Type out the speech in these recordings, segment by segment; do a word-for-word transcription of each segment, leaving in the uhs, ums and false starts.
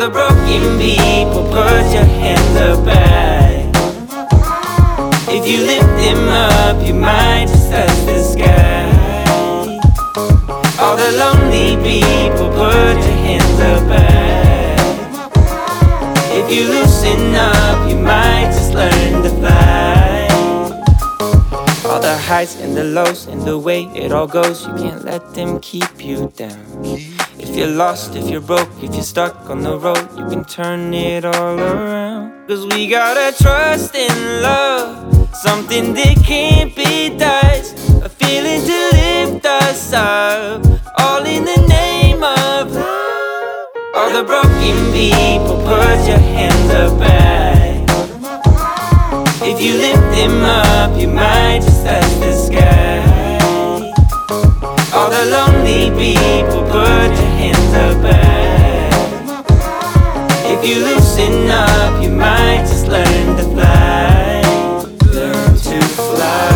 the broken people, put your hands up high. If you lift them up, you might just touch the sky. All the lonely people, put your hands up high. If you loosen up, you might just learn to fly. All the highs and the lows and the way it all goes, you can't let them keep you down. If you're lost, if you're broke, if you're stuck on the road, you can turn it all around. Cause we gotta trust in love, something that can't be touched, a feeling to lift us up, all in the name of love. All the broken people, put your hands up high. If you lift them up, you might just touch the sky. All the lonely people, put your hands up high. If you loosen up, you might just learn to fly. Learn to fly.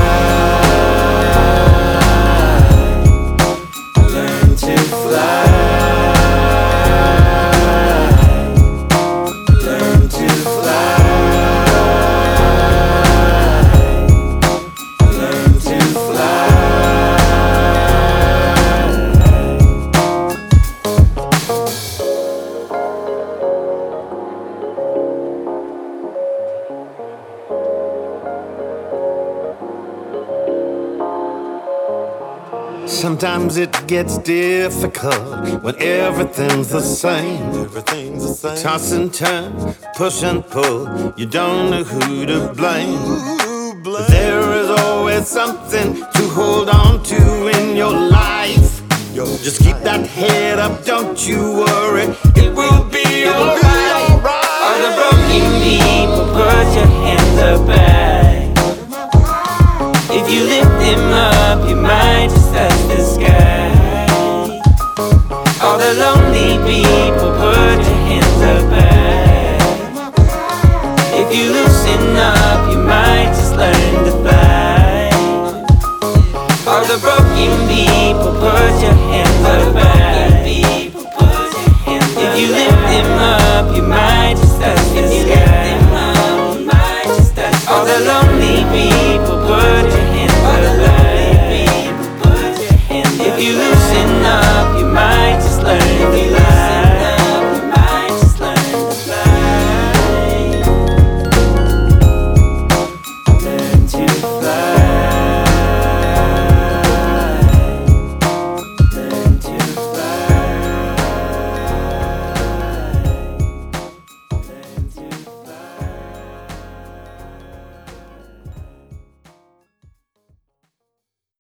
Learn to fly. Learn to fly. Learn to fly. Sometimes it gets difficult when everything's the same. Everything's the same. Toss and turn, push and pull, you don't know who to blame. But there is always something to hold on to in your life. Just keep that head up, don't you worry, it will be alright. All the broken people, put your hands up high. If you lift them up, you might just touch the sky. All the lonely people, put your hands up high. If you loosen up, you might just learn to fly. All the broken people, put your hands up high. If you lift them up, you might just touch the sky. All the lonely people.